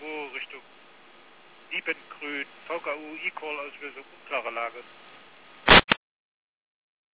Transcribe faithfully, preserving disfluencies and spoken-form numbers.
irgendwo Richtung Siebengrün, V K U, E-Call-Auslösung, unklare Lage.